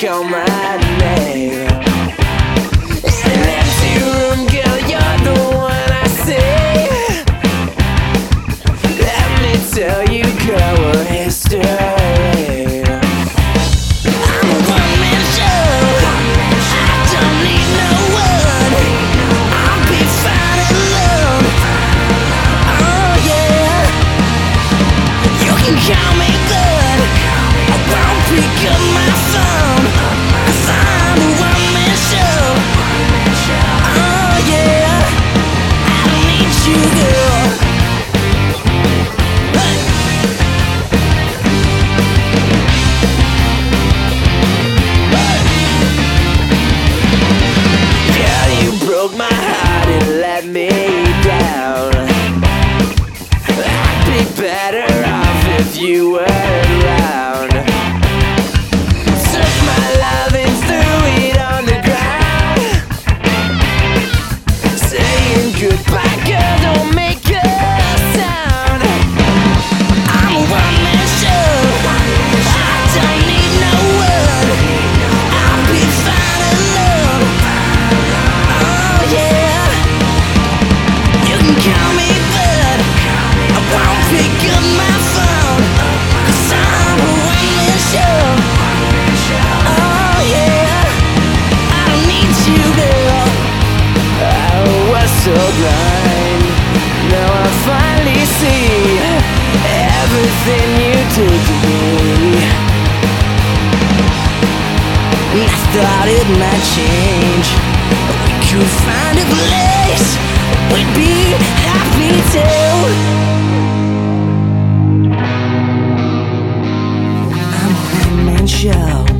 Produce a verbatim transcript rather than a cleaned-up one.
call my name. In an empty room, girl, you're the one I see. Let me tell you, girl, we're history. I'm a one-man show. I don't need no one. I'll be fine alone. Oh yeah. You can call me good. I won't pick up my phone, 'cause I'm a one-man show. Oh yeah. I don't need you, girl. Girl, you broke my heart and let me down. I'd be better off if you were around. Took my love and threw it on the ground, saying goodbye, girl, don't make a sound. I'm a one-man show. I don't need no one. I'll be fine alone. Oh yeah. You can call me bud. I won't pick up my phone, 'cause I'm a one-man show. Oh yeah. I don't need you, girl. I was so blind. Now I finally see everything you did to me. And I thought it might change. We could find a place we'd be happy too. I'm a one-man show.